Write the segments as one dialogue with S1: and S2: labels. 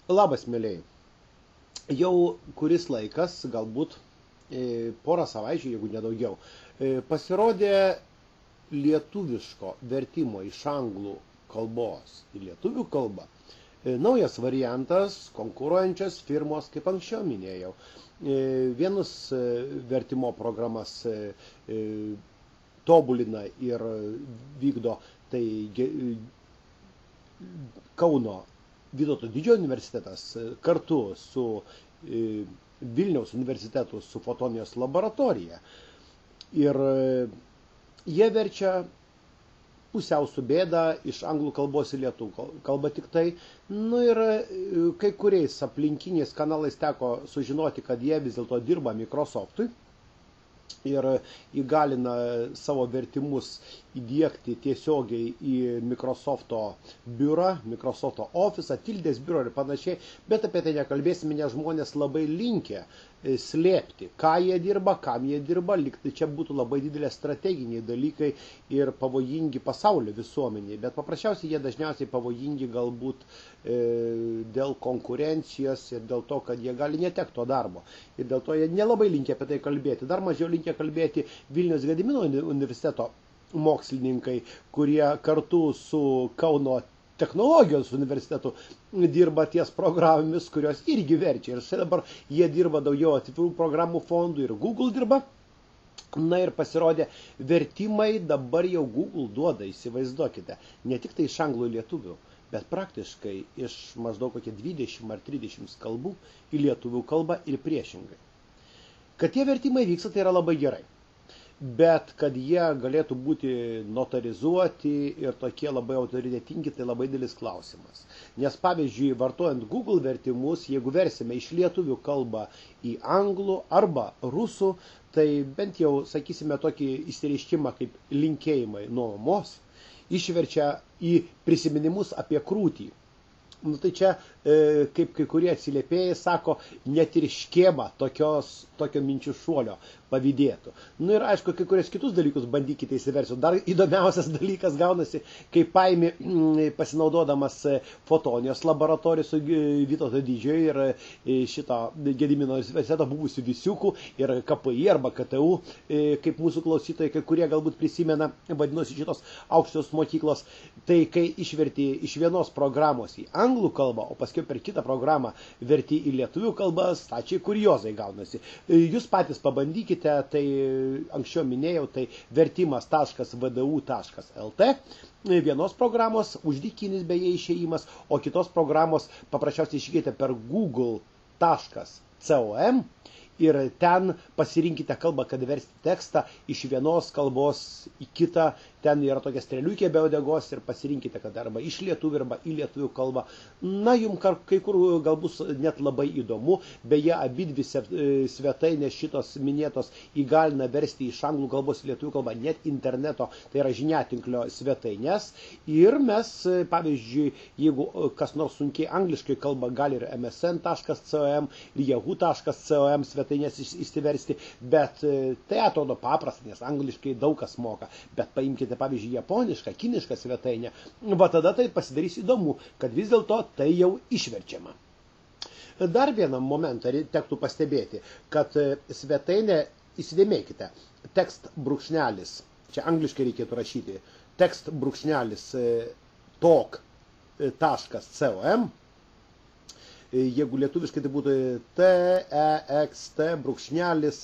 S1: Labas, mėlyjei. Jau kuris laikas, galbūt porą savaičių, jeigu nedaugiau, pasirodė lietuviško vertimo iš anglų kalbos į lietuvių kalbą naujas variantas konkuruojančios firmos, kaip anksčiau minėjau. Vienus vertimo programas tobulina ir vykdo tai Kauno Vytauto didžiojo universitetas kartu su Vilniaus universitetu su fotonijos laboratorija. Ir jie verčia pusiau su bėda iš anglų kalbos į lietuvių kalbą tik tai. Nu ir kai kuriais aplinkiniais kanalais teko sužinoti, kad jie vis dėlto dirba Microsoftui ir įgalina savo vertimus įdėkti tiesiogiai į Microsofto biurą, Microsofto ofisą, tildės biurą ir panašiai, bet apie tai nekalbėsime, nes žmonės labai linkę slėpti, ką jie dirba, kam jie dirba, lyg tai čia būtų labai didelė strateginiai dalykai ir pavojingi pasaulio visuomeniai, bet paprasčiausiai jie dažniausiai pavojingi galbūt dėl konkurencijos ir dėl to, kad jie gali netekti to darbo. Ir dėl to jie nelabai linkę apie tai kalbėti. Dar mažiau linkę kalbėti Vilniaus Gedimino universiteto mokslininkai, kurie kartu su Kauno technologijos universitetu dirba ties programomis, kurios irgi verčia. Ir štai dabar jie dirba daugiau atvirų programų fondų ir Google dirba. Na ir pasirodė, vertimai dabar jau Google duoda, įsivaizduokite, ne tik tai iš anglų į lietuvių, bet praktiškai iš maždaug kokie 20 ar 30 kalbų į lietuvių kalbą ir priešingai. Kad tie vertimai vyksta, tai yra labai gerai. Bet kad jie galėtų būti notarizuoti ir tokie labai autoritetingi, tai labai didelis klausimas. Nes pavyzdžiui, vartojant Google vertimus, jeigu versime iš lietuvių kalbą į anglų arba rusų, tai bent jau, sakysime, tokį išsireiškimą kaip linkėjimai nuo mamos, išverčia į prisiminimus apie krūtį. Nu, tai čia, kaip kai kurie atsiliepėjai sako, net ir škėma tokio minčių šuolio pavydėtų. Nu ir aišku, kai kurios kitus dalykus bandykite įsiversiu. Dar įdomiausias dalykas gaunasi, kai paimi pasinaudodamas fotonijos laboratorijos su Vytauto didžiojo ir šito Gedimino universiteto buvusių visiukų ir KPI arba KTU, kaip mūsų klausytojai, kai kurie galbūt prisimena, vadinosi šitos aukštos mokyklos, tai kai išverti iš vienos programos į anglų kalbą, o paskui per kitą programą verti į lietuvių kalbą, stačiai kuriozai gaunasi. Jūs patys pabandykite, tai anksčiau minėjau, tai vertimas.vdu.lt, vienos programos uždykinis beje išėjimas, o kitos programos paprasčiausiai iškite per google.com ir ten pasirinkite kalbą, kad versti tekstą iš vienos kalbos į kitą. Ten yra tokia strėliukė be uodegos ir pasirinkite, kad arba iš lietuvių arba į lietuvių kalbą. Na, jums kai kur gal bus net labai įdomu. Beje, abidvi svetainės šitos minėtos įgalina versti iš anglų kalbos į lietuvių kalbą net interneto, tai yra žiniatinklio svetainės. Ir mes, pavyzdžiui, jeigu kas nors sunkiai angliškai kalba, gali ir msn.com ir yahoo.com svetainės įsiversti, bet tai atrodo paprasta, nes angliškai daug kas moka. Bet paimkite, pavyzdžiui, japonišką, kinišką svetainę, va tada tai pasidarys įdomu, kad vis dėlto tai jau išverčiama. Dar vieną momentą tektų pastebėti, kad svetainę, įsidėmėkite, tekst brūkšnelis, čia angliškai reikėtų rašyti, tekst brūkšnelis talk.com, jeigu lietuviškai tai būtų text brūkšnelis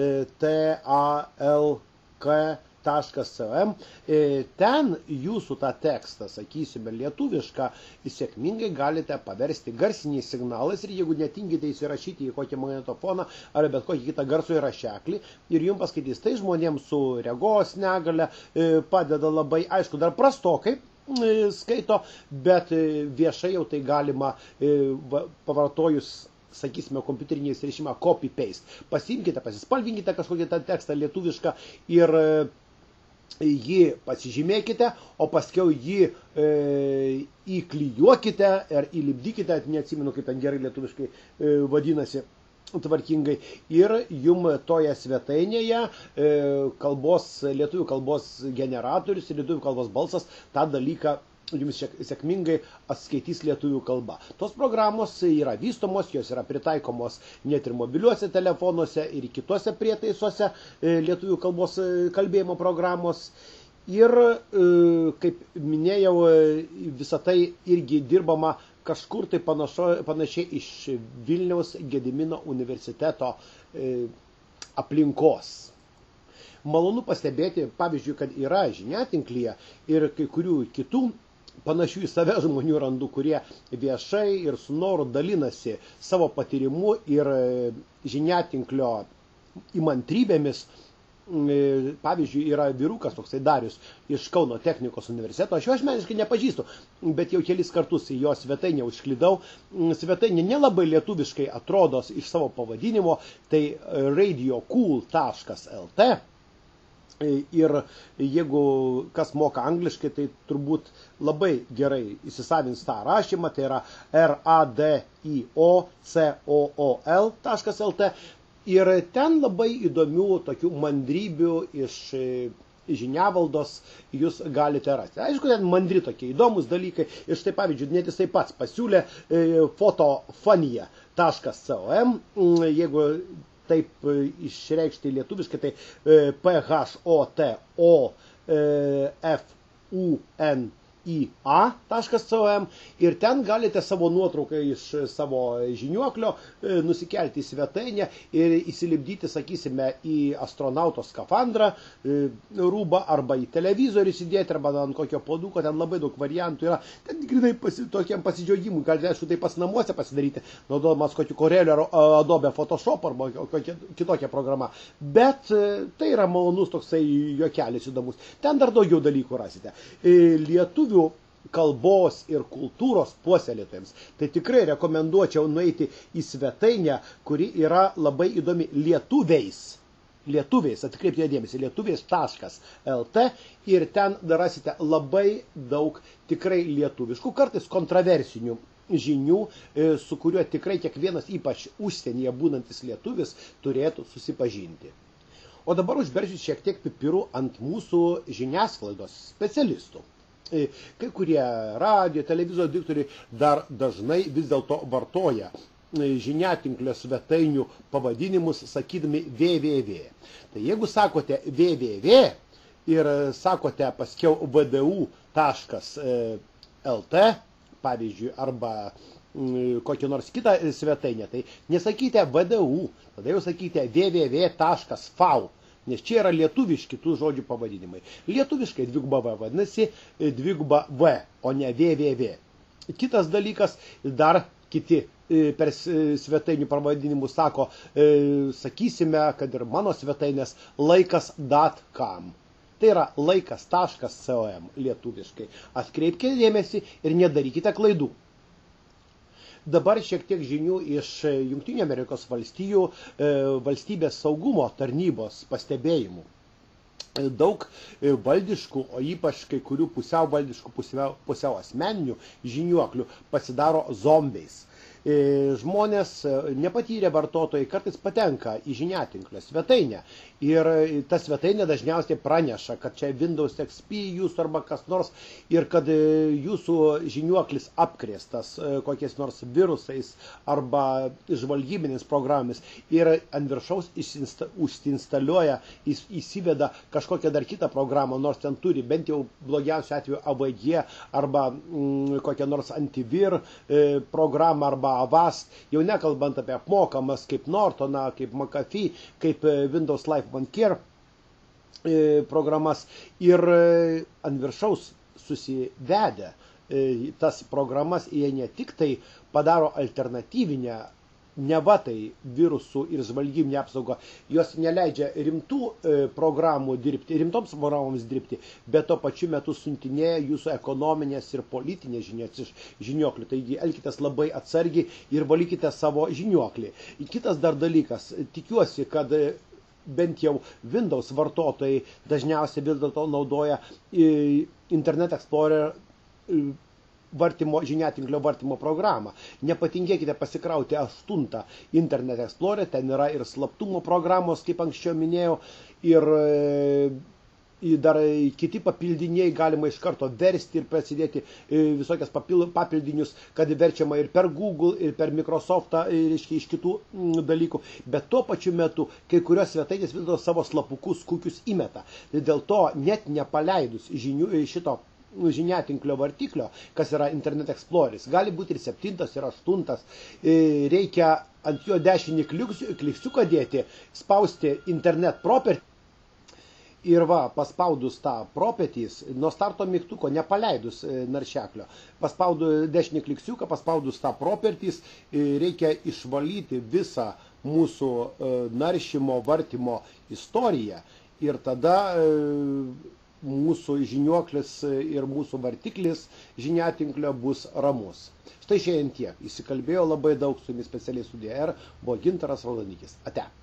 S1: talk.com, ten jūsų tą tekstą, sakysime, lietuvišką, sėkmingai galite paversti garsiniais signalais ir jeigu netingite įsirašyti į kokį magnetofoną ar bet kokį kitą garso įrašeklį ir jums paskaitys, tai žmonėms su regos negale padeda labai, aišku, dar prastokai skaito, bet viešai jau tai galima pavartojus, sakysime, kompiuterinį įsirašymą copy-paste. Pasiimkite, pasispalvinkite kažkokį tą tekstą lietuvišką ir jį pasižymėkite, o paskiau jį įklijuokite ar įlipdykite, neatsimenu, kaip ten gerai lietuviškai vadinasi, tvarkingai, ir jum toje svetainėje lietuvių kalbos generatorius ir lietuvių kalbos balsas tą dalyką jums sėkmingai atskaitys lietuvių kalba. Tos programos yra vystomos, jos yra pritaikomos net ir mobiliuose telefonuose ir kitose prietaisuose lietuvių kalbos kalbėjimo programos. Ir, kaip minėjau, visą tai irgi dirbama kažkur tai panašiai iš Vilniaus Gedimino universiteto aplinkos. Malonu pastebėti, pavyzdžiui, kad yra žiniatinklyje ir kai kurių kitų panašių į save žmonių randu, kurie viešai ir su noru dalinasi savo patyrimu ir žiniatinklio įmantrybėmis. Pavyzdžiui, yra vyrukas toksai Darius iš Kauno technikos universiteto. Aš jo asmeniškai nepažįstu, bet jau kelis kartus į jo svetainę užklydau. Svetainė nelabai lietuviškai atrodo iš savo pavadinimo, tai radiocool.lt. Ir jeigu kas moka angliškai, tai turbūt labai gerai įsisavins tą rašymą, tai yra radiocool.lt. Ir ten labai įdomių tokių mandrybių iš žiniavaldos jūs galite rasti. Aišku, ten mandri tokie įdomus dalykai. Ir štai pavyzdžiui, net jisai pats pasiūlė fotofonija.com, jeigu taip išreikšti lietuviškai, tai photofunia.com ir ten galite savo nuotrauką iš savo žiniuoklio nusikelti į svetainę ir įsilipdyti, sakysime, į astronauto skafandrą rūbą arba į televizorių įsidėti arba ant kokio puoduko, ten labai daug variantų yra. Ten grinai tokiam pasidžiaugimui, galite, aišku, tai pas namuose pasidaryti, naudodamas kokį Corelio ar Adobe Photoshop arba kitokią programą. Bet tai yra malonus toksai juokelis įdomus. Ten dar daugiau dalykų rasite. Lietuvių kalbos ir kultūros puoselėtojams, tai tikrai rekomenduočiau nueiti į svetainę, kuri yra labai įdomi lietuviais, atkreipkite dėmesį, lietuviais.lt ir ten rasite labai daug tikrai lietuviškų, kartais kontroversinių žinių, su kuriuo tikrai kiekvienas, ypač užsienyje būnantis lietuvis, turėtų susipažinti. O dabar užbersiu šiek tiek pipirų ant mūsų žiniasklaidos specialistų. Kai kurie radio, televizijos diktoriai dar dažnai vis dėlto vartoja žiniatinklio svetainių pavadinimus sakydami www. Tai jeigu sakote www ir sakote paskiau vdu.lt, pavyzdžiui, arba kokią nors kitą svetainę, tai nesakykite vdu, tada jau sakykite www.fau. Nes čia yra lietuviški tų žodžių pavadinimai. Lietuviškai dviguba V vadinasi dviguba V, o ne www. Kitas dalykas, dar kiti per svetainių pavadinimus sako, sakysime, kad ir mano svetainės laikas.com. Tai yra laikas.com lietuviškai. Atkreipkite dėmesį ir nedarykite klaidų. Dabar šiek tiek žinių iš Jungtinių Amerikos valstijų valstybės saugumo tarnybos pastebėjimų. Daug valdiškų, o ypač kai kurių pusiau valdiškų, pusiau asmeninių žiniuoklių pasidaro zombiais. Žmonės, nepatyrę vartotojai, kartais patenka į žiniatinklio svetainę ir ta svetainė dažniausiai praneša, kad čia Windows XP jūsų arba kas nors ir kad jūsų žiniuoklis apkrėstas kokiais nors virusais arba žvalgybinės programomis ir ant viršaus užsiinstaliuoja, įsiveda kažkokią dar kitą programą, nors ten turi bent jau blogiausiu atveju AVG arba kokią nors antivir programą arba Avast, jau nekalbant apie apmokamas kaip Nortoną, kaip McAfee, kaip Windows Live Care programas ir ant viršaus susivedę tas programas jie ne tik tai padaro alternatyvinę neva tai virusų ir žvalgybinę apsaugą, jos neleidžia rimtų programų dirbti, rimtoms programoms dirbti, bet tuo pačiu metu siuntinėja jūsų ekonominės ir politinės žinias iš žiniuoklių. Taigi elkitės labai atsargiai ir valykite savo žiniuoklį. Kitas dar dalykas, tikiuosi, kad bent jau Windows vartotojai dažniausiai vis dėlto naudoja Internet Explorer žiniatinklio vartymo programą. Nepatingėkite pasikrauti 8 Internet Explorer, ten yra ir slaptumo programos, kaip anksčiau minėjau, ir dar kiti papildiniai galima iš karto versti ir prasidėti visokias papildinius, kad verčiama ir per Google, ir per Microsoftą, ir iš kitų dalykų. Bet tuo pačiu metu kai kurios svetainės vis dėlto savo slapukus, kukius įmeta. Dėl to net nepaleidus šito žiniatinklio vartiklio, kas yra Internet Exploreris, gali būti ir 7, ir 8, reikia ant jo dešinį kliksiuką dėti, spausti Internet Property. Ir va, paspaudus tą properties, nuo starto mygtuko, nepaleidus naršeklio, paspaudus dešinį kliksiuką, paspaudus tą properties, reikia išvalyti visą mūsų naršymo, vartymo istoriją. Ir tada mūsų žiniuoklis ir mūsų vartiklis žiniatinklio bus ramus. Štai šiandien tiek. Įsikalbėjo labai daug, su jumis specialiai studija R, buvo Gintaras Raudonikis. Ate.